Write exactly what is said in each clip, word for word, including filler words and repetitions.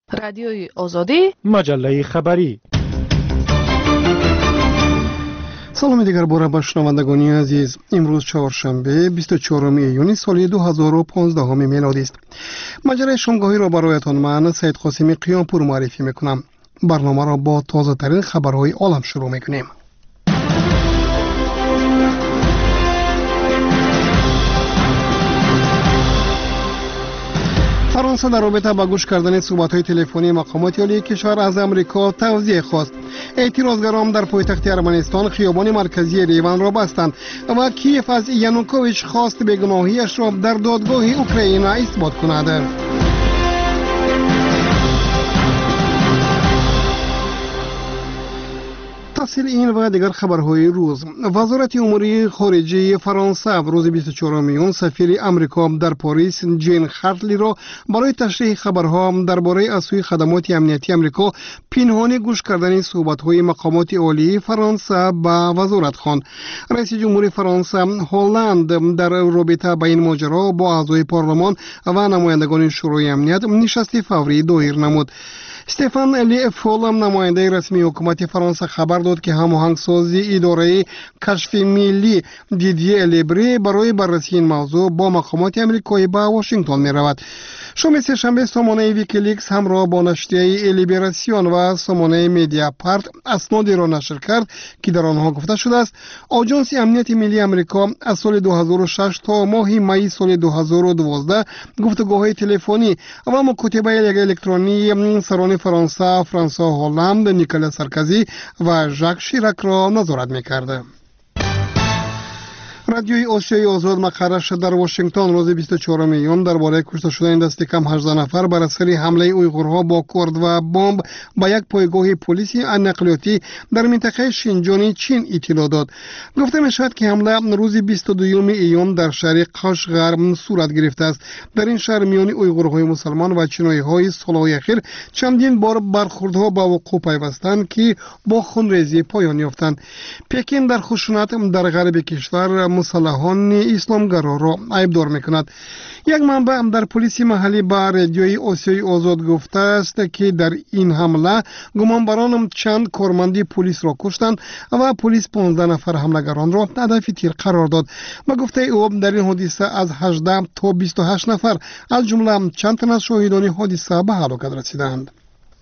رادیوی آزادی، مجله خبری. سلام دیگر باره با شنوندگان عزیز. امروز چهارشنبه بیست و چهارم ایون سال دو هزار و پانزده میلادی است. مجله شامگاهی را برایتان من سید قاسمی قیامپور معرفی میکنم. برنامه را با تازه ترین خبرهای عالم شروع میکنیم. فرانسه در رابطه با گوش کردن صحبت‌های تلفنی مقامات عالی کشور از امریکا توضیح خواست. اعتراضگران در پایتخت ارمنستان خیابان مرکزی ریوان را بستند و کیف از یانوکوویچ خواست بیگناهیش را در دادگاه اوکراین اثبات کند. تفصیل این و دیگر خبرهای روز. وزارت امور خارجه فرانسه روز بیست و چهارم میون سفیر امریکا در پاریس جین خارتلی را برای تشریح خبرها درباره از سوی خدمات امنیتی امریکا پنهانی گوش کردن صحبت‌های مقامات عالی فرانسه با وزارت خواند. رئیس جمهور فرانسه هلند در رابطه با این ماجرا با اعضای پارلمان و نمایندگان شورای امنیت نشست فوری دایر نمود. استفان لی فولم نماینده رسمی حکومت فرانسه خبر داد که هماهنگسازی اداره کشف ملی دیدیه لیبری برای بررسی این موضوع با مقامات امریکایی به واشنگتن می رود. شام سه‌شنبه سامانه ویکیلیکس همراه با نشریه لیبراسیون و سامانه میدیا پارت اسنادی را نشر کرد که در آنها گفته شده است آژانس امنیت ملی امریکا از سال دو هزار و شش تا ماه می سال دو هزار و دوازده گفتگوهای تلفنی و مکاتبه الکترونی سران فرانسه، فرانسوا هلند، نیکولاس سارکوزی و ژاک شیراک را نظارت می‌کرد. رادیوی آسیای آزاد مقرش در واشنگتن روز بیست و چهارم ایون درباره کشته شدن دست کم هجده نفر بر اثر حمله اویغورها با کرد و بمب به یک پایگاه پلیسی نقلیاتی در منطقه شینجانی چین اطلاع داد. گفته می شود که حمله روز بیست و دوم ایون در شهر قاشقر صورت گرفته است. در این شهر میان اویغورهای مسلمان و چینایی‌های سالهای اخیر چندین بار برخوردها با وقوع پیوستند که با خونریزی پایان یافتند. پکن در خشونت در غرب کشور مسلحان اسلامگرا را عیبدار میکند. یک منبع در پلیس محلی به رادیوی آسیای آزاد گفته است که در این حمله گمانبران چند کارمند پلیس را کشتند و پلیس پانزده نفر حملگران را هدف تیر قرار داد. با گفته او در این حادثه از هجده تا بیست و هشت نفر از جمله چند تن از شاهدان حادثه به هلاکت رسیدند.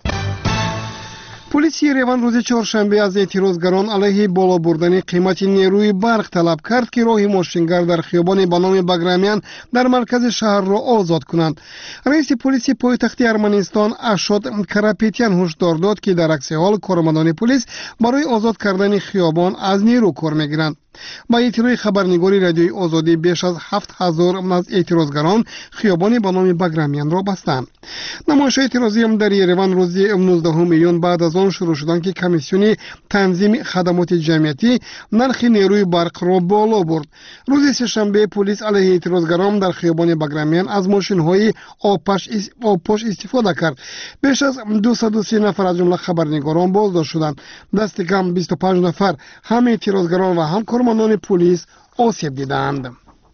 پلیس ریوان روز چهارشنبه از اعتراضگران علیه بالا بردن قیمت نیروی برق طلب کرد که راه ماشینگر در خیابان به نام بگرامیان در مرکز شهر را آزاد کنند. رئیس پلیس پایتخت ارمنستان اشاد کراپیتیان هشدار داد که در عکس حال کارمندان پلیس برای آزاد کردن خیابان از نیرو کار میگیرند. با اطلاع خبرنگاری رادیوی آزادی بیش از هفت هزار از اعتراضگران خیابان به نام بگرامیان را بستند. نمایش اعتراضی هم در یریوان روز نوزدهم ایون بعد از آن شروع شدند که کمیسیون تنظیم خدمات جمعیتی نرخ نیروی برق را بالا برد. روز سه‌شنبه پلیس علیه اعتراضگران در خیابان بگرامیان از ماشین‌های آبپاش آبپاش استفاده کرد. بیش از دویست و سی نفر از جمله خبرنگاران بازداشت شدند. دست کم بیست و پنج نفر هم اعتراضگران و هم کارمندان پلیس آسیب دیدند.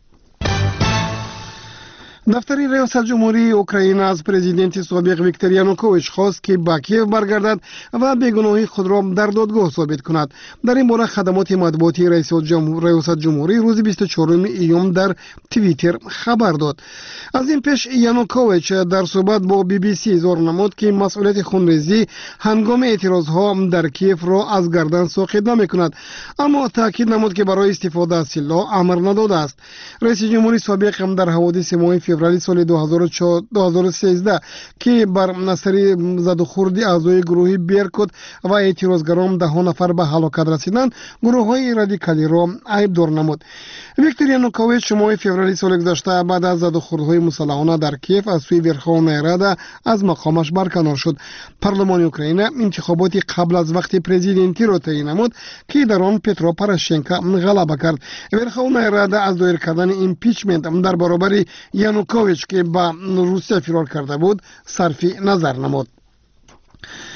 دفتر ریاست جمهوری اوکراین از پرزیدنت سابق ویکتور یانوکوویچ خواست که به کیف برگردد و بیگناهی خود را در دادگاه ثابت کند. در این باره خدمات مطبوعاتی ریاست جمهوری روز بیست و چهارم ایون در توییتر خبر داد. از این پیش یانوکوویچ در صحبت با بی بی سی اظهار نمود که مسئولیت خونریزی هنگام اعتراضها در کیف را از گردن ساقط نمی‌کند، اما تاکید نمود که برای استفاده از سلاح امر نداده است. رئیس جمهوری سابق هم در حوادث ماه فوریه سال دو هزار و سیزده که بر نصری زد و خورد اعضای گروه بیرکوت و اعتراضگران ده نفر به هلاکت رسیدند گروه‌های رادیکالی را عیبدار نمود. ویکتور یانوکوویچ ماه فوریه سال گذشته بعد از زد و خوردهای مسلحانه در کیف از سوی ورخوانه رادا از مقامش برکنار شد. پارلمان اوکراین انتخابات قبل از وقت پرزیدنتی را تعیین نمود که در آن پترو پوراشنکو غلبه کرد. ورخوانه رادا از دایر کردن ایمپیچمنت در برابر یانوکوویچ که با روسیه فرار کرده بود صرف نظر نمود.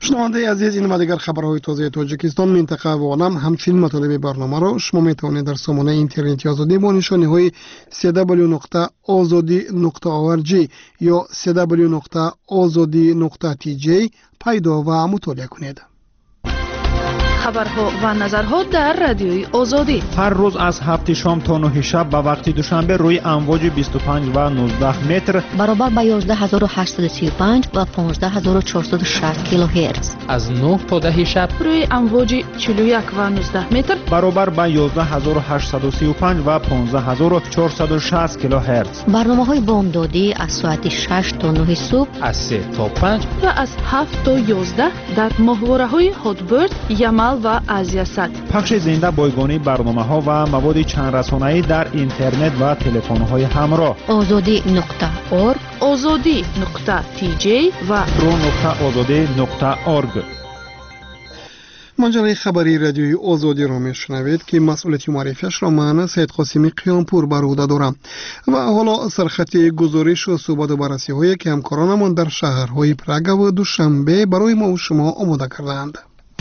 شنونده عزیز، این و دیگر خبرهای تازه تاجیکستان، منطقه و عالم، همچنین مطالب برنامه را شما میتوانید در سامانه اینترنتی آزادی با نشانی های سی دبلیو نقطه آزادی نقطه او ار جی یا سی دبلیو نقطه آزادی نقطه تی جی پیدا و مطالعه کنید. خبرها و نظرها در رادیوی آزادی هر روز از هفت شام تا نه شب به وقت دوشنبه روی امواج بیست و پنج و نوزده متر برابر با یازده هزار و هشتصد و سی و پنج و پانزده هزار و چهارصد و شصت کیلوهرتز، از نه تا ده شب روی امواج چهل و یک و نوزده متر برابر با یازده هزار و هشتصد و سی و پنج و پانزده هزار و چهارصد و شصت کیلوهرتز. برنامه‌های بامدادی از ساعت شش تا نه صبح، از سه تا پنج و از هفت تا یازده در ماهواره‌های هاتبرد، یمل و آزیا سات. پخش زنده بایگانی برنامه‌ها و مواد چند رسانه‌ای در اینترنت و تلفن‌های همراه. آزادی نقطه اورگ، آزادی نقطه تی جی و رو نقطه آزادی نقطه اورگ. مجله خبری رادیوی آزادی را میشنوید که مسئولیت معرفیش را من سید قاسمی قیامپور بر عهده دارم و حالا سرخط گزارش و صحبت و بررسی هایی که همکارانمان در شهرهای پراگ و دوشنبه برای ما و شما آماده کردند.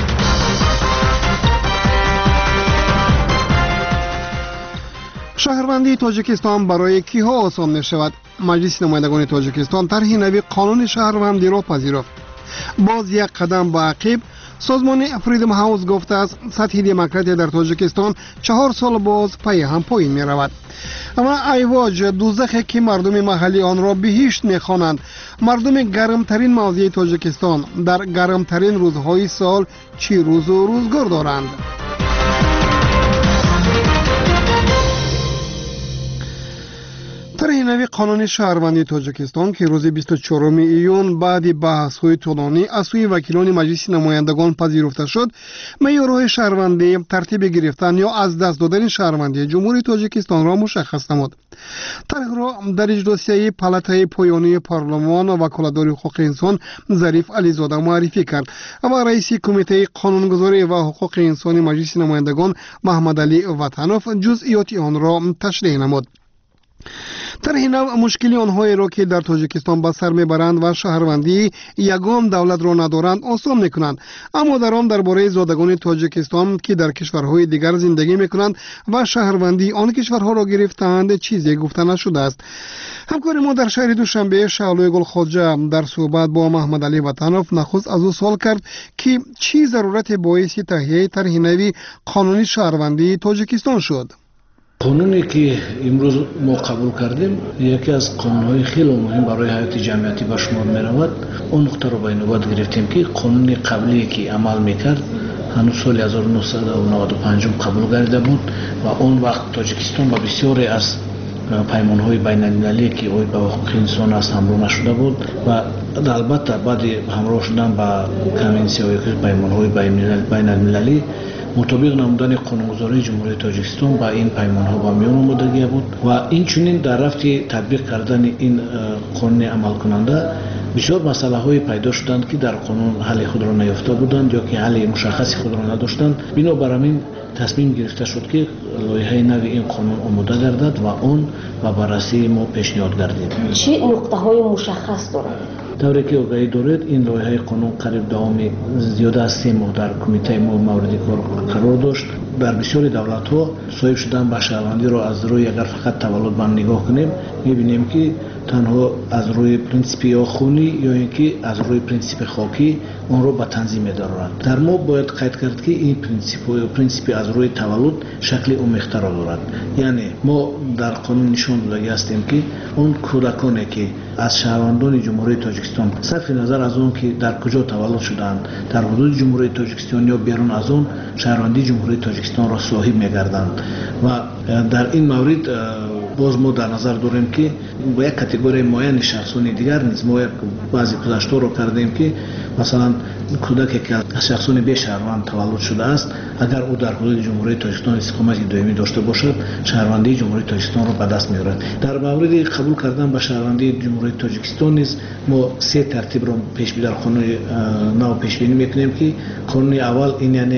شهروندی تاجیکستان برای کیها آسان می شود؟ مجلس نمایندگان تاجیکستان طرح نوی قانون شهروندی را پذیرفت. باز یک قدم به عقب، سازمان فریدم هاوس گفته است سطح دموکراسی در تاجیکستان چهار سال باز پای هم پایین می رود. اما ایواج دوزخی که مردم محلی آن را بهشت می خوانند. مردم گرمترین موضع تاجیکستان در گرمترین روزهای سال چی روز و روزگار دارند؟ طرح نوی قانون شهروندی تاجیکستان که روز بیست و چهارم ایون بعد بحث‌های طولانی از سوی وکیلان مجلس نمایندگان پذیرفته شد، معیارهای شهروندی، ترتیب گرفتن یا از دست دادن شهروندی جمهوری تاجیکستان را مشخص نمود. طرح را در اجلاسیه پالاتای پایانی پارلمان و وکالتدار حقوق انسان ظریف علیزاده معرفی کرد و رئیس کمیته قانونگذاری و حقوق انسانی مجلس نمایندگان محمد علی وطنوف جزئیات آن را تشریح نمود. طرح نو مشکلی آنهایی را که در تاجیکستان به سر میبرند و شهروندی یگان دولت را ندارند آسان میکنند، اما در آن درباره زادگان تاجیکستان که در کشورهای دیگر زندگی میکنند و شهروندی آن کشورها را گرفتند چیزی گفته نشده است. همکار ما در شهر دوشنبه شعلوی گل خواجه در صحبت با محمد علی وطنوف نخست از او سوال کرد که چی ضرورت باعث تهیه طرح نوی قانونی شهروندی تاجیکستان شد. قانونی که امروز ما قبول کردیم یکی از قانون‌های خیلی مهم برای حیات جمعیتی به شمار می‌رود. اون نقطه رو به نوبت گرفتیم که قانون قبلی که عمل می‌کرد هنوز سال هزار و نهصد و نود و پنج قبول گردیده بود و اون وقت تاجیکستان با بسیاری از پیمان‌های بین‌المللی که اوی به حقوق انسان است همراه نشده بود و البته بعد همراه شدن با کنوانسیون پیمان‌های بین‌المللی مطابق نمودن قانونگذاری جمهوری تاجیکستان با این پیمان‌ها با میان آمدگی بود و این چنین در رفت تطبیق کردن این قانون عمل کننده بسیار مسائل‌های پیدا شدند که در قانون حل خود را نیافته بودند یا که حل مشخص خود را نداشتند. بنابر همین تصمیم گرفته شد که لایحه نوی این قانون آماده گردد و اون و بررسی ما پیشنهاد گردید. چه نقطه‌های مشخص دارد؟ طوری که آگاهی دارید این لایحه قانون قریب دوام زیاده از سه ماه در کمیته ما مورد کار قرار داشت. در بسیاری دولت‌ها صاحب شدن به شهروندی را از روی اگر فقط تولد به نگاه کنیم می‌بینیم که تنها از روی پرینسیپ یا خونی یا اینکه از روی پرینسیپ خاکی اون رو به تنظیم می‌دارند. در ما باید قید کرد که این پرینسیپ و پرینسیپ از روی تولد شکل عمیق‌تر دارد. یعنی ما در قانون نشان داده هستیم که اون کودکانی که از شهروندان جمهوری تاجیکستان صرف نظر از اون که در کجا تولد شدند در حدود جمهوری تاجیکستان یا بیرون از اون شهروندی جمهوری تاجیکستان را صاحب می‌گردند و در این مورد باز ما در نظر داریم که با یک کاتگوری معین شخصان دیگر نیز ما بعضی گذشته رو کردیم که مثلا کودکی که از شخصان بی شهروند تولد شده است اگر او در حدود جمهوری تاجیکستان اقامت دائمی داشته باشد شهروندی جمهوری تاجیکستان را به دست می‌آورد. در مورد قبول کردن به شهروندی جمهوری تاجیکستان نیز ما سه ترتیب را پیش بینی در قانون نو پیش بینی می‌کنیم که قانون اول این یعنی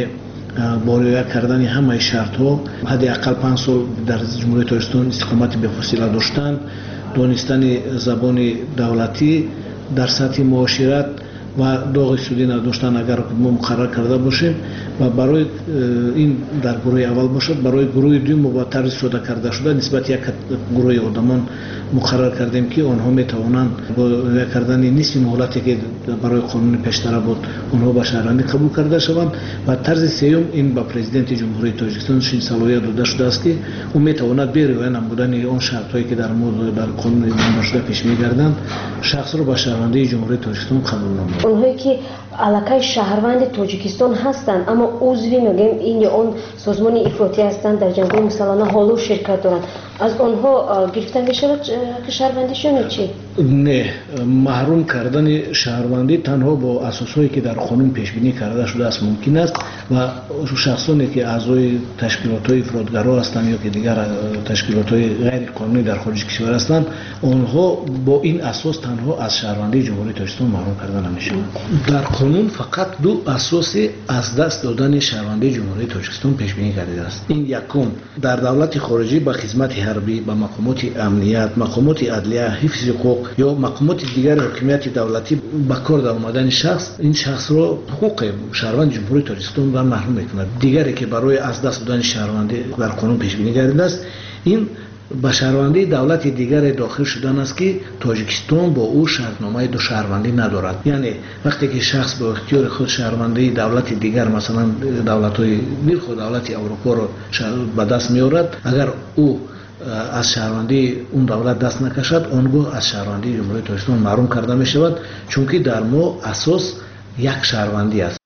با رعایت کردن همه شرط‌ها حداقل پنج سال در جمهوری تاجیکستان اقامت بلافاصله داشتن، دانستن زبان دولتی در سطح معاشرت و داغ سودی نداشتن اگر ما مقرر کرده باشیم و برای این در گروه اول باشد، برای گروه دوم با طرز ساده کرده شده نسبت یک گروه آدمان مقرر کردیم که آنها میتوانند با کردن نصف مهلتی که برای قانون پیشتر بود آنها به شهروندی قبول کرده شوند و طرز سوم این با پرزیدنت جمهوری تاجیکستان شین صلاحیت داده شده است که او میتواند به روی نمودن آن شرطایی که در مورد در قانون اعلام شده پیش میگردند شخص را به شهروندی جمهوری تاجیکستان قبول نماید. اونهایی که علاقه شهروند تاجیکستان هستند اما عضوی میگیم این اون سازمان افراطی هستند در جنگ‌های مسلحانه حالا شرکت دارند، از آنها گرفته میشود که شهروندیشون چی؟ نه، محروم کردن شهروندی تنها با اساسایی که در قانون پیش بینی کرده شده است ممکن است و شخصانی که اعضای تشکیلات‌های افراطگرا هستند یا که دیگر تشکیلات‌های غیر قانونی در خارج کشور هستند آنها با این اساس تنها از شهروندی جمهوری تاجیکستان محروم کرده نمیشوند. در قانون فقط دو اساس از دست دادن شهروندی جمهوری تاجیکستان پیش بینی کرده است. این یکم در دولت خارجی به خدمت حربی، به مقامات امنیت، مقامات عدلیه، حفظ حقوق یا مقامات دیگر حکومت دولتی به کار در آمدن شخص این شخص را حقوق شهروند جمهوری تاجیکستان را محروم می‌کند. دیگری که برای از دست دادن شهروندی در قانون پیش بینی کرده است این به شهروندی دولت دیگر داخل شدن است که تاجیکستان با او شرطنامه دو شهروندی ندارد. یعنی وقتی که شخص با اختیار خود شهروندی دولت دیگر مثلا دولت‌های بالخصوص دولت اروپا را به دست می‌آورد، اگر او از شهروندی اون دولت دست نکشد آنگاه از شهروندی جمهوری تاجیکستان محروم کرده می شود، چون که در ما اساس یک شهروندی است.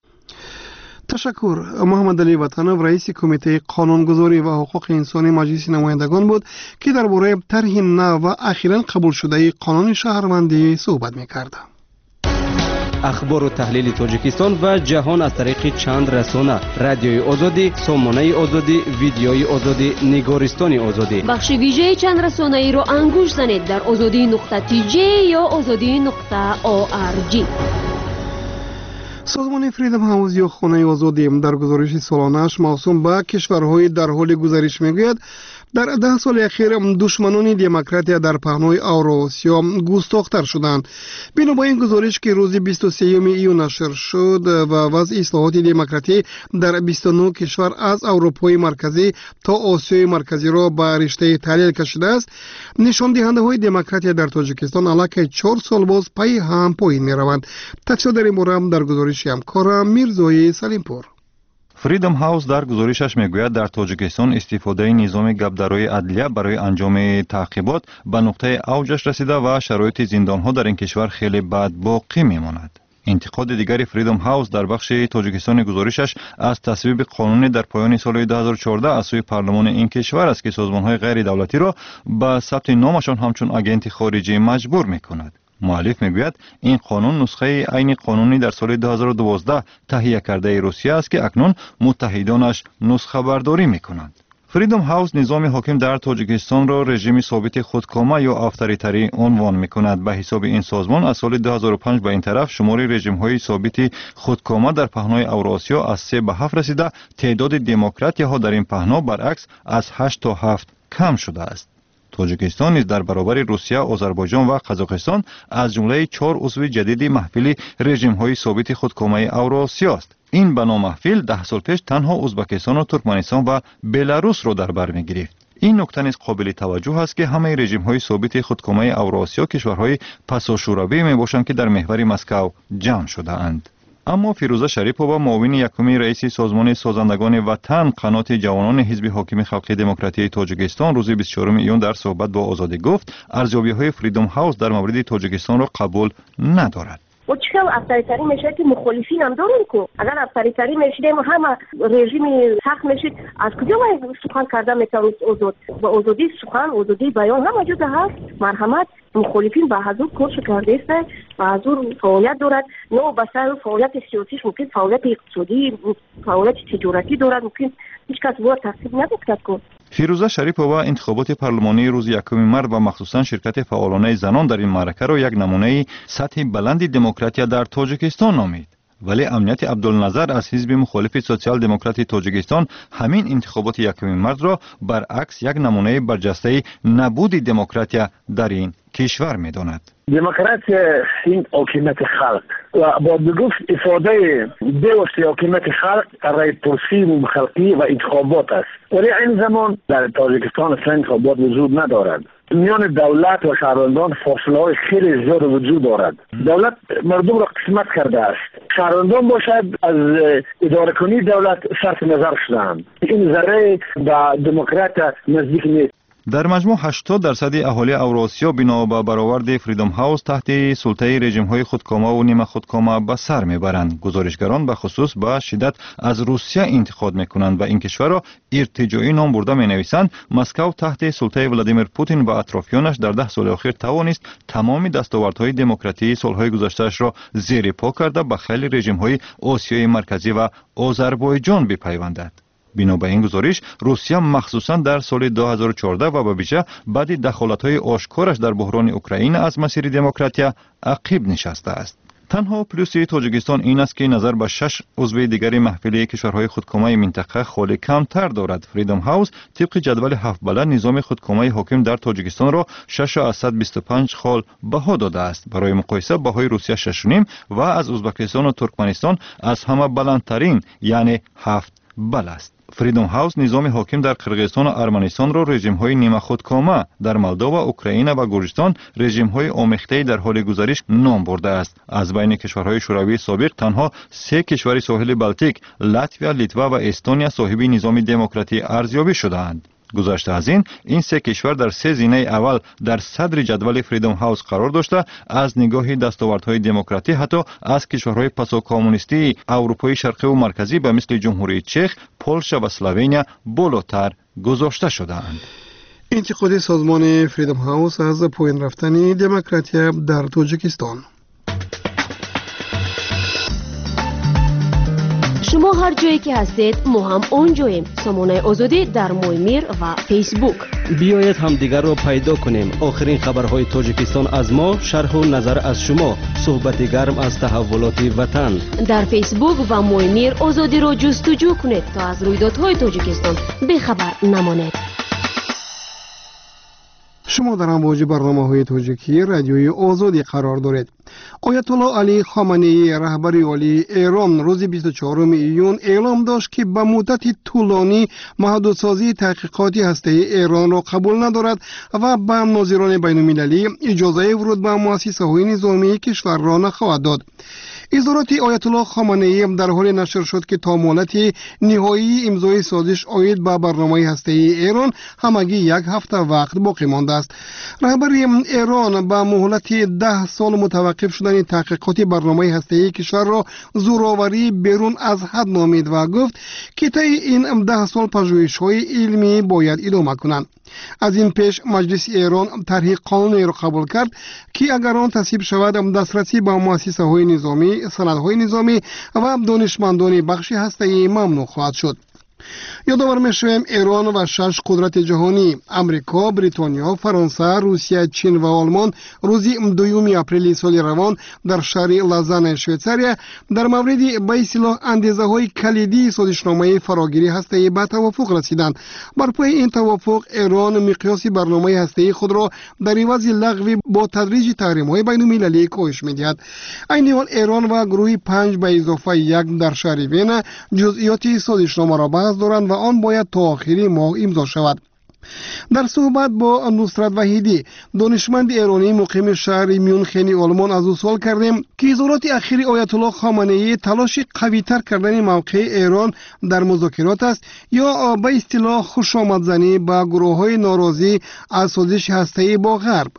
تشکر. محمد علی وطنov رئیس کمیته قانونگذاری و حقوق انسانی مجلس نمایندگان بود که درباره طرح نو و اخیراً قبول شده قانون شهروندی صحبت می‌کرد. اخبار و تحلیل تاجیکستان و جهان از طریق چند رسانه: رادیوی آزادی، سامانه آزادی، ویدیوی آزادی، نگارستان آزادی. بخش ویژه چند رسانه ای را انگوش زنید در آزادی نقطه تی جی یا آزادی نقطه او آر جی. سازمان فریدم هاوس یا خانه آزادی در گزارش سالانه‌اش موسوم به کشورهای در حال گذرش میگوید در ده سال اخیر دشمنان دموکراتیا در پهنای اوراسیا گستاخ‌تر شدند. بنابراین گزارش که روز بیست و سوم ایون نشر شد و وضع اصلاحات دموکراتی در بیست و نه کشور از اروپای مرکزی تا آسیای مرکزی را به رشته تحلیل کشیده است، نشان دهنده های دموکراتیا در تاجیکستان علاقه چهار سال باز پای هم پایین می روند. تفصیل در این مورد در گزارش همکارم میرزای سلیمپور. فریدم هاوس در گزارشش میگوید در تاجیکستان استفاده نظام گبدرای عدلیه برای انجام تعقیبات به نقطه اوجش رسیده و شرایط زندانها در این کشور خیلی بد باقی میماند. انتقاد دیگری فریدم هاوس در بخش تاجیکستان گزارشش از تصویب قانونی در پایان سال دو هزار و چهارده از سوی پارلمان این کشور است که سازمان‌های غیر دولتی را به ثبت نامشان همچون آگنت خارجی مجبور میکند. مؤلف میگوید این قانون نسخه عین قانونی در سال دو هزار و دوازده تهیه کرده روسیه است که اکنون متحدانش نسخه برداری میکنند. فریدم هاوس نظام حاکم در تاجیکستان را رژیم ثابت خودکامه یا افطاریتری عنوان میکند. به حساب این سازمان از سال دو هزار و پنج به این طرف شمار رژیم های ثابت خودکامه در پهنای اوراسیا از سه به هفت رسیده، تعداد دموکراتیا ها در این پهنا برعکس از هشت تا هفت کم شده است. تاجیکستان نیز در برابر روسیه، آذربایجان و قزاقستان از جمله چهار عضو جدید محفل رژیم های ثابت خودکامه اوراسیا است. این بنا محفل ده سال پیش تنها ازبکستان و ترکمنستان و بلاروس را در بر می‌گرفت. این نکته نیز قابل توجه است که همه رژیم های ثابت خودکامه اوراسیا کشورهای پساشوروی میباشند که در محور مسکو جمع شده اند. اما فیروزه شریپووا معاون یکم رئیس سازمان سازندگان وطن قنات جوانان حزب حاکم خلق دموکراتی تاجیکستان روز بیست و چهارم ایون در صحبت با آزادی گفت ارزیابی‌های فریدم هاوس در مورد تاجیکستان را قبول ندارد. و چرا افطاریتری میشه که مخالفین هم دارن که اگر افطاریتری میشدیم همه رژیم سخت میشید از کجا باید سخن کرده میتونید آزاد با آزادی سخن آزادی بیان هم موجود هست. مرحمت مخالفین به حضور کارش کرده است و حضور فعالیت دارد، نه به سر فعالیت سیاسیش ممکن فعالیت اقتصادی فعالیت تجارتی دارد، ممکن هیچ کس باید تفسیر نمیکند که فیروزه شریپووا انتخابات پارلمانی روز یکم مارس و مخصوصا شرکت فعالانه زنان در این معرکه را یک نمونه سطح بلند دموکراسی در تاجیکستان نامید. ولی امنیت عبدالنظر از حزب مخالف سوسیال دموکراتی تاجیکستان همین انتخابات یکم مارس را برعکس یک نمونه برجسته نبود دموکراسی در این کشور می‌داند. دموکراسی این حکومت خلق و با بگفت افاده دوست حکومت خلق رای پرسی خلقی و انتخابات است. ولی این زمان در تاجیکستان اصلا انتخابات وجود ندارد. میان دولت و شهروندان فاصله های خیلی زیاد وجود دارد. دولت مردم را قسمت کرده است. شهروندان باشد از اداره کنی دولت صرف نظر شدند. این ذره به دموکرات نزدیک نیست. در مجموع هشتاد درصد اهالی اوراسیا بنا به برآورد فریدم هاوس تحت سلطه رژیم‌های خودکامه و نیمه خودکامه به سر میبرند. گزارشگران به خصوص به شدت از روسیه انتقاد میکنند و این کشور را ارتجاعی نام برده مینویسند. مسکو تحت سلطه ولادیمیر پوتین و اطرافیانش در ده سال اخیر توانست تمام دستاوردهای دموکراتی سالهای گذشته‌اش را زیر پا کرده به خیلی رژیم‌های آسیای مرکزی و آذربایجان بپیوندد. بنا به این گزارش روسیه مخصوصا در سال دو هزار و چهارده و به ویژه بعد دخالت‌های آشکارش در بحران اوکراین از مسیر دموکراسی عقب نشسته است. تنها پلوس تاجیکستان این است که نظر به شش عضو دیگر محفل کشورهای خودکامه منطقه خالی کمتر دارد. فریدم هاوس طبق جدول هفت بلد نظام خودکامه حاکم در تاجیکستان را شش و صد و بیست و پنج خال بها داده است. برای مقایسه بهای روسیه شش و نیم و از ازبکستان و ترکمنستان از همه بلندترین یعنی هفت بل است. فریدم هاوس نظام حاکم در قرقیزستان و ارمنستان را رژیم‌های نیمه خودکامه، در مولداوا، اوکراین و گرجستان رژیم‌های آمیخته در حال گذارش نام برده است. از بین کشورهای شوروی سابق تنها سه کشور ساحل بلتیک، لاتویا، لیتوا و استونیا صاحب نظام دموکراتی ارزیابی شده‌اند. گذشته از این این سه کشور در سه زینه اول در صدر جدول فریدم هاوس قرار داشته از نگاه دستاوردهای دموکراتی حتی از کشورهای پسا کمونیستی اروپای شرقی و مرکزی به مثل جمهوری چک، پولشا و اسلوونیا بالاتر گذاشته شده‌اند. انتقاد سازمان فریدم هاوس از پایین رفتن دموکراسی در تاجیکستان. شما هر جایی که هستید ما هم اونجاییم. سامانه آزادی در مویمیر و فیسبوک. بیایید همدیگر را پیدا کنیم. آخرین خبرهای تاجیکستان از ما، شرح و نظر از شما، صحبت گرم از تحولات وطن. در فیسبوک و مویمیر آزادی را جستجو کنید تا از رویدادهای تاجیکستان بیخبر نمانید. شما در امواج برنامه‌های تاجیکی رادیوی آزادی قرار دارید. آیت الله علی خامنه‌ای رهبر عالی ایران روز بیست و چهارم ایون اعلام داشت که به مدت طولانی محدودسازی تحقیقاتی هسته‌ای ایران را قبول ندارد و به ناظران بین‌المللی اجازه ورود به مؤسسه‌های نظامی کشور را نخواهد داد. اظهارات آیت الله خامنه‌ای در حال نشر شد که تا مهلت نهایی امضای سازش عاید به برنامه هسته‌ای ایران همگی یک هفته وقت باقی مانده است. رهبر ایران به مهلت ده سال متوقف شدن تحقیقات برنامه هسته‌ای کشور را زورآوری بیرون از حد نامید و گفت که طی این ده سال پژوهش‌های علمی باید ادامه کنند. از این پیش مجلس ایران طرح قانونی را قبول کرد که اگر آن تصویب شود دسترسی به مؤسسه‌های نظامی، سندهای نظامی و دانشمندان بخش هسته‌ای ممنوع خواهد شد. یادآور می‌شویم ایران و شش قدرت جهانی امریکا، بریتانیا، فرانسه، روسیه، چین و آلمان روز دوم اپریل سال روان در شهر لازان شویتزاریا در مورد به اصطلاح اندیزه‌های کلیدی سازشنامه فراگیری هسته‌ای به توافق رسیدند. بر پای این توافق ایران مقیاس برنامه هسته‌ای خود را در عوض لغو با تدریج تحریم‌های بین‌المللی کاهش می‌دهد. این حال ایران و گروه پنج به اضافه یک در شهر وین جزئیات سازشنامه را بحث دارند و آن باید تا آخری ماه امضا شود. در صحبت با نصرت وحیدی دانشمند ایرانی مقیم شهر میونخن آلمان از او سوال کردیم که اظهارات اخیر آیت الله خامنه‌ای تلاش قوی‌تر کردن موقع ایران در مذاکرات است یا به اصطلاح خوشامدزنی به گروه‌های ناراضی از سازش هسته‌ای با غرب.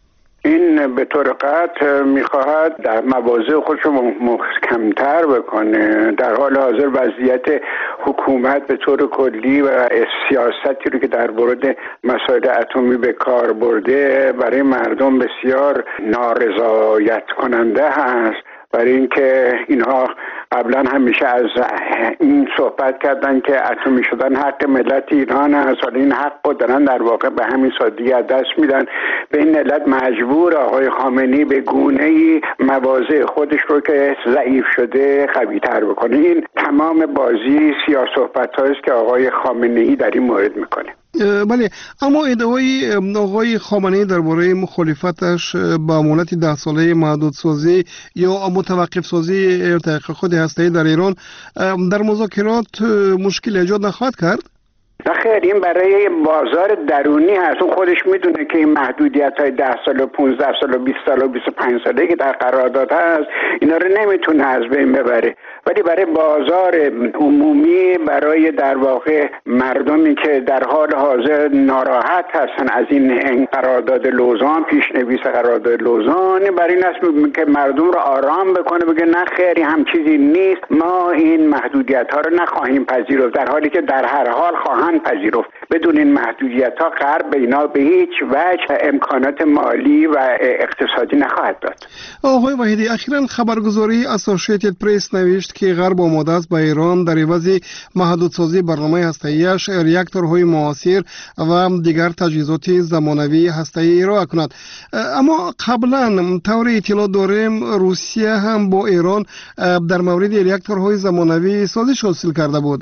این به طور قطع میخواهد در مواضع خودش محکمتر بکنه. در حال حاضر وضعیت حکومت به طور کلی و سیاستی رو که در مورد مسائل اتمی به کار برده برای مردم بسیار نارضایت کننده هست، برای اینکه اینها قبلا همیشه از این صحبت کردن که اتمی شدن حق ملت ایران است، حالا این حق رو دارن در واقع به همین سادگی از دست میدن. به این علت مجبور آقای خامنه‌ای به گونه‌ای مواضع خودش رو که ضعیف شده قوی‌تر بکنه. این تمام بازی سیاست صحبت‌هایی است که آقای خامنه‌ای در این مورد میکنه. بله، اما ادعای آقای خامنه‌ای درباره مخالفتش با مهلت ده ساله محدودسازی یا متوقف سازی تحقیقات هسته‌ای در ایران در مذاکرات مشکل ایجاد نخواهد کرد؟ نه خیر، این برای بازار درونی هست. اون خودش میدونه که این محدودیت های ده سال و پونزده سال و بیست سال و بیست و پنج ساله که در قرارداد هست اینا رو نمیتونه از بین ببره، ولی برای بازار عمومی، برای در واقع مردمی که در حال حاضر ناراحت هستن از این قرارداد لوزان، پیشنویس قرارداد لوزان، برای این است که مردم رو آرام بکنه، بگه نه خیری هم چیزی نیست، ما این محدودیت ها رو نخواهیم پذیرفت، در حالی که در هر حال خواهند پذیرفت. بدون این محدودیت ها غرب به اینا به هیچ وجه امکانات مالی و اقتصادی نخواهد داد. آقای وحیدی، اخیراً خبرگزاری اسوسییتد پرس نوشت که غرب آماده است با ایران در عوض محدودسازی برنامه هسته‌ایش ریاکتورهای معاصر و دیگر تجهیزات زمانوی هسته‌ای ارائه کند. اما قبلا طور اطلاع داریم روسیه هم با ایران در مورد ریاکتورهای زمانوی سازش حاصل کرده بود.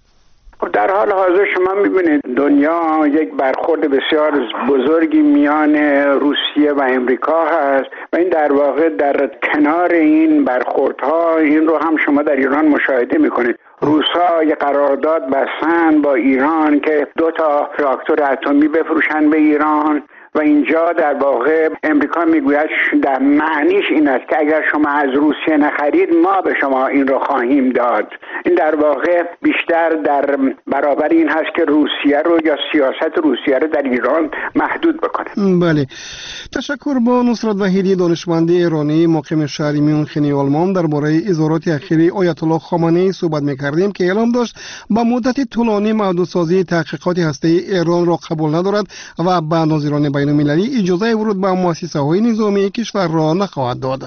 در حال حاضر شما میبینید دنیا یک برخورد بسیار بزرگی میان روسیه و امریکا هست و این در واقع در کنار این برخوردها این رو هم شما در ایران مشاهده میکنید. روسا یک قرارداد بستن با ایران که دو تا راکتور اتمی بفروشن به ایران و اینجا در واقع امریکا میگوید در معنیش این است که اگر شما از روسیه نخرید ما به شما این رو خواهیم داد. این در واقع بیشتر در برابر این هست که روسیه رو یا سیاست روسیه رو در ایران محدود بکنه. بله، تشکر. با نصرت وحیدی، دانشمند ایرانی مقیم شهر میونخ آلمان، درباره اظهارات اخیری آیت الله خامنه‌ای صحبت می‌کردیم که اعلام داشت با مدت طولانی محدودسازی تحقیقات هسته‌ای ایران را قبول ندارد و به ناظران بین‌المللی اجازه ورود به مؤسسه‌های نظامی کشور را نخواهد داد.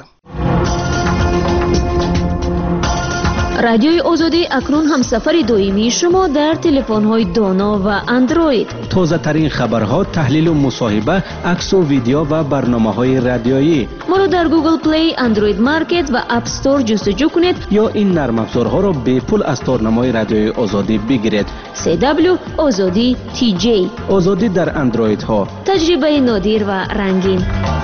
رادیوی آزادی اکنون هم سفر دائمی شما در تلفن‌های دانا و اندروید. تازه ترین خبرها، تحلیل و مصاحبه، عکس و ویدیو و برنامه‌های رادیویی. ما رو در گوگل پلی، اندروید مارکت و اپ استور جستجو کنید یا این نرم افزارها را به پول از تورنمای رادیوی آزادی بگیرید. سی دبلیو آزادی تی جی. آزادی در اندروید ها. تجربه نادر و رنگین.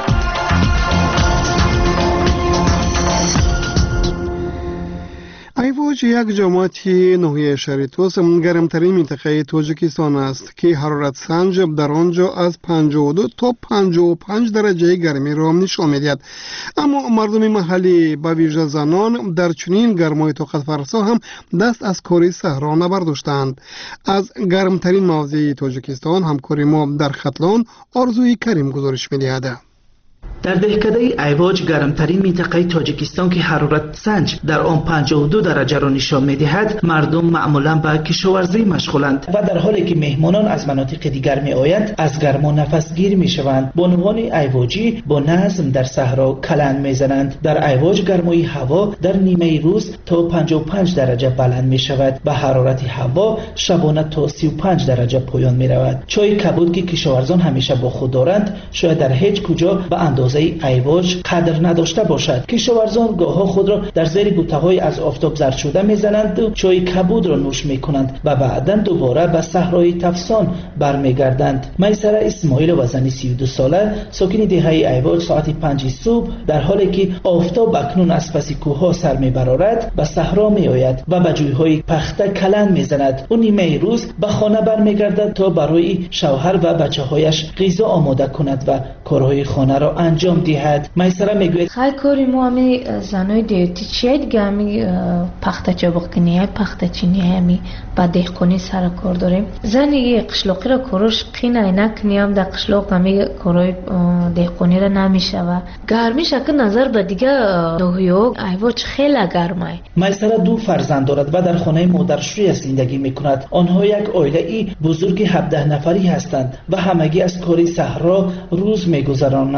ایواج یک جماعتی ناحیه شهر توس گرمترین منطقه تاجیکستان است که حرارت سنج در آنجا از پنجاه و دو تا پنجاه و پنج درجه گرمی را نشان می‌دهد. اما مردم محلی به ویژه زنان در چنین گرمای طاقت فرسا هم دست از کار صحرا نبرداشتند. از گرمترین مواضع تاجیکستان همکار ما در ختلان آرزوی کریم گزارش می‌دهد. در دهکده ایواج گرمترین منطقه تاجیکستان که حرارت سنج در آن پنجاه و دو درجه را نشان می‌دهد، مردم معمولا به کشاورزی مشغولند و در حالی که مهمانان از مناطق دیگر می‌آیند از گرما نفسگیر می‌شوند. بانوان ایواجی با نظم در صحرا کلند می‌زنند. در ایواج گرمای هوا در نیمه روز تا پنجاه و پنج درجه بلند می‌شود و حرارت هوا شبانه تا سی و پنج درجه پایان می‌رود. چای کبود که کشاورزان همیشه با خود دارند شاید در هیچ کجا به اندازه ایواج قدر نداشته باشد. کشاورزان گاه‌ها خود را در زیر بوته‌های از آفتاب زرد شده می‌زنند و چای کبود را نوش می‌کنند و بعداً دوباره به صحرای تفسان برمیگردند. میسره اسماعیل وزنی سی و دو ساله ساکن دهه ایواج ساعت پنج صبح در حالی که آفتاب اکنون از پس کوه‌ها سر می‌برارد به صحرا می‌آید و به جوی‌های پخته کلند می‌زند. او نیمه روز به خانه برمیگردد تا برای شوهر و بچه‌هایش غذا آماده کند و کارهای خانه را انجام دهد. میسره میگوید خیلی کاری ما همی زنای دیوتی چیه دیگه همی پخته چابق کنی های پخته چینی همی با دهقانی سر کار داریم. زنی قشلاقی را کاروش قین اینک نیم در قشلاق همی کارای دهقانی را نمیشه و گرمی شکل نظر به دیگه نوحیو ایواج خیلی گرمه. میسره دو فرزند دارد و در خانه مادرشویش زندگی میکند. آنها یک عائله ای بزرگ هفده نفری هستند و همگی از کاری صحرا روز میگذرانند.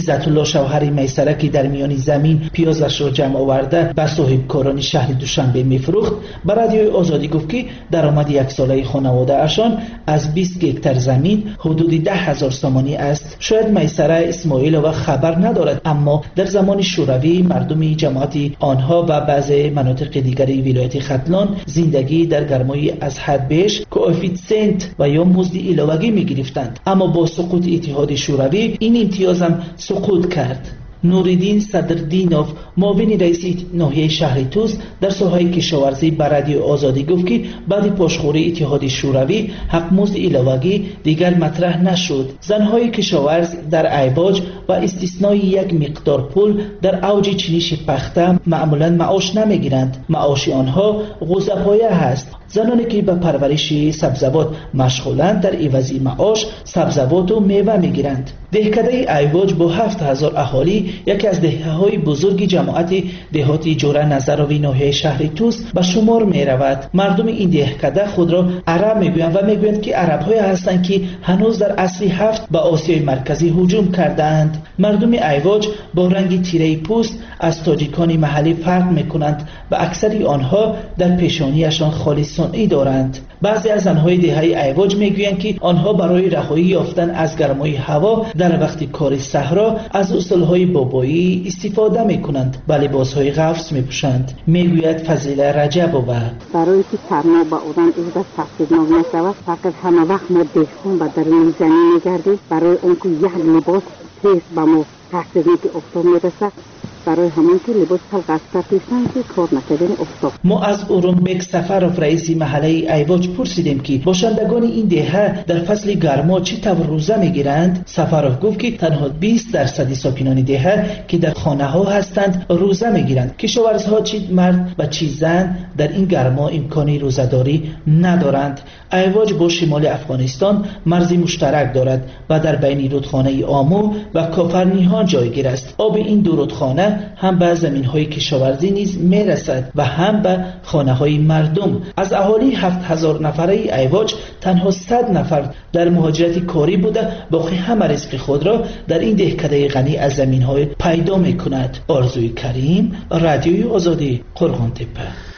عزت الله شوهر میسره که در میان زمین پیازش را جمع آورده به صاحبکاران شهر دوشنبه میفروخت، به رادیوی آزادی گفت که درآمد یک ساله خانواده اشان از بیست هکتار زمین حدود ده هزار سامانی است. شاید میسره اسماعیل و خبر ندارد، اما در زمان شوروی مردم جماعت آنها و بعضی مناطق دیگری ولایت ختلان زندگی در گرمای از حد بیش کوئفیسیانت و یا مزد علاوه‌ای می‌گرفتند، اما با سقوط اتحاد شوروی این امتیاز هم سقوط کرد. نوریدین صدردینوف معاون رئیس ناحیه شهر توس در ساحه کشاورزی به رادیو آزادی گفت که بعد پاشخوری اتحاد شوروی حق مزد علاوه‌ای دیگر مطرح نشد. زنهای کشاورز در ایواج و استثنای یک مقدار پول در اوج چینش پخته معمولا معاش نمیگیرند. معاش آنها غوزه‌پایه هست. زنانی که به پرورش سبزوات مشغولند در عوض معاش سبزوات و میوه میگیرند. دهکده ایواج با هفت هزار اهالی یکی از دهه‌های بزرگ جماعت دهاتی جوره نظروی ناحیه شهر توس به شمار می رود. مردم این دهکده خود را عرب میگویند و میگویند که عرب‌های هستند که هنوز در عصر هفت به آسیای مرکزی هجوم کردند. مردم ایواج با رنگ تیره پوست از تاجیکان محلی فرق میکنند و اکثری آنها در پیشانیشان خالی صنعی دارند. بعضی از زنهای دهه ایواج میگویند که آنها برای رهایی یافتن از گرمای هوا در وقت کار صحرا از اصولهای بابایی استفاده میکنند و لباسهای قفس میپوشند. میگوید فضیله رجبووا برای که سرما با آدم ایده تحصیلناک نشود، فقط همه وقت ما دهقان و درون زمین میگردیم برای اونکه یک لباس تیز با ما تحصیلی که افتاد میرسد، برای همون که لباس خلق از تپیستان که کار نکردن افتاد. ما از اورونبک سفروف رئیس محله ایواج پرسیدیم که باشندگان این دهه در فصل گرما چه طور روزه میگیرند. سفروف گفت که تنها بیست درصد ساکنان دهه که در خانه ها هستند روزه میگیرند. کشاورزها چه مرد و چه زن در این گرما امکانی روزه‌داری ندارند. ایواج با شمال افغانستان مرزی مشترک دارد و در بین رودخانه آمو و کافرنیهان جایگیر است. آب این دو رودخانه هم به زمین‌های کشاورزی نیز میرسد و هم به خانه‌های مردم. از اهالی هفت هزار نفره ایواج تنها صد نفر در مهاجرت کاری بوده، باقی همه رزق خود را در این دهکده غنی از زمین‌های پیدا می‌کند. آرزوی کریم، رادیوی آزادی، قرغان‌تپه.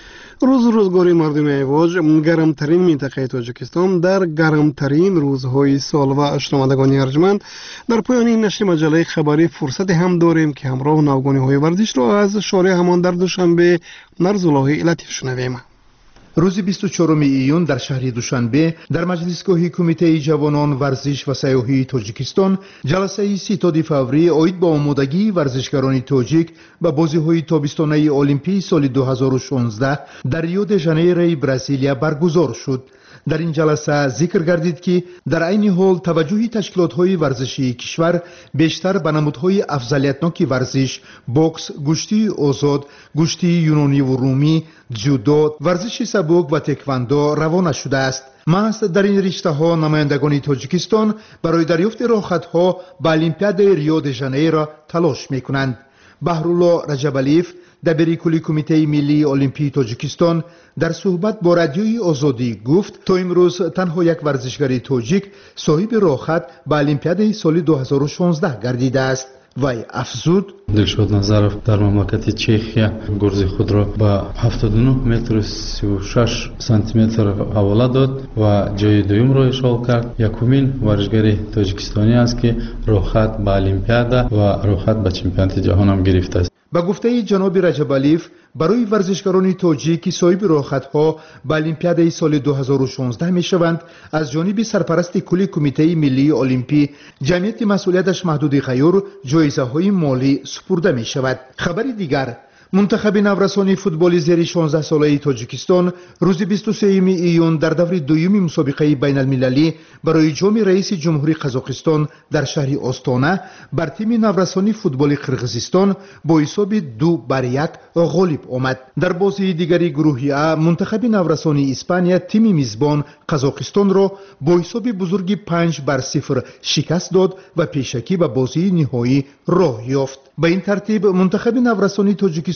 روز روزگاری مردم ایواج گرمترین منطقه تاجیکستان در گرمترین روزهای سال و شنوندگان ارجمند، در پایان این نشر مجله خبری فرصت هم داریم که همراه نوگانی‌های ورزش را از شارع همان در دوشنبه مرزالله لطیف شنویم. روز بیست و چهارم ایون در شهر دوشنبه در مجلسگاه کمیته جوانان ورزش و سیاحی تاجیکستان جلسه ستاد فوری اوید با آمادگی ورزشکاران تاجیک به بازی‌های تابستانه المپی سال دو هزار و شانزده در ریو د ژانیرو برزیلیا برگزار شد. در این جلسه ذکر گردید که در عین حال توجه تشکیلات‌های ورزشی کشور بیشتر به نمودهای افضلیتناک ورزش، بوکس، گشتی آزاد، گشتی یونانی و رومی، جودو، ورزش سبک و تکواندو روانه شده است. محض در این رشته‌ها نمایندگان تاجیکستان برای دریافت راحت‌ها به المپیاد ریو د ژانیرو تلاش می‌کنند. بهرالله رجبالیف دبیر کلی کمیته ملی المپی تاجیکستان در صحبت با رادیوی آزادی گفت تا امروز تنها یک ورزشکار تاجیک صاحب راحت به المپیاد سال دو هزار و شانزده گردیده است. وی افزود دلشاد نظرов در مملکت چخیا گرز خود را با هفتاد و نه متر و سی و شش سانتی متر حواله داد و جای دوم را اشغال کرد. یکمین ورزشکار تاجیکستانی است که راحت به المپیاد و راحت به چمپیونات جهان هم گرفته است. با گفته جناب رجبالیف برای ورزشکاران تاجیک که صاحب راحت‌ها به المپیاد سال دو هزار و شانزده می‌شوند از جانب سرپرست کلی کمیته ملی المپی جمعیت مسئولیتش محدود غیر جایزه‌های مالی سپرده می‌شود. خبر دیگر منتخب نورسان فوتبال زیر شانزده ساله تاجیکستان روز بیست و سه ایون در دور دوم مسابقه بین المللی برای جام رئیس جمهوری قزاقستان در شهر آستانه بر تیم نورسان فوتبال قرقیزستان با حساب دو بر یک غالب آمد. در بازی دیگری گروهی ا منتخب نورسان اسپانیا تیم میزبان قزاقستان را با حساب بزرگی پنج بر صفر شکست داد و پیشکی به بازی نهایی راه یافت. به این ترتیب منتخب نورسان تاجیکستان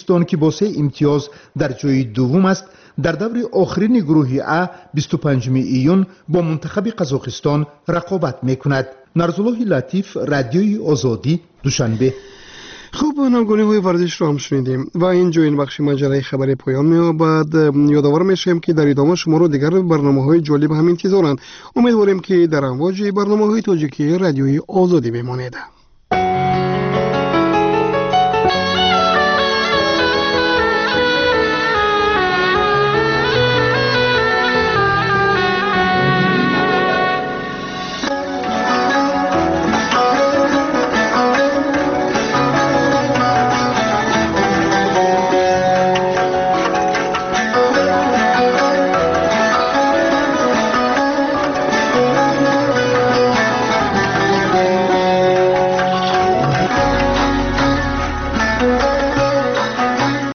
توجیکستان که با سه امتیاز در جای دوم است در دور آخرین گروه ا بیست و پنجم ایون با منتخب قزاقستان رقابت میکند. نرزالله لطیف، رادیوی آزادی، دوشنبه. خوب، نمگونه های ورزش را هم شنیدیم و اینجا این بخش ماجرای خبری پایان می‌یابد. یادآور میشیم که در ادامه شما رو دیگر برنامه های جالب هم انتظارند. امیدواریم که در امواج برنامه های تاجیکی رادیوی آزادی بمانید.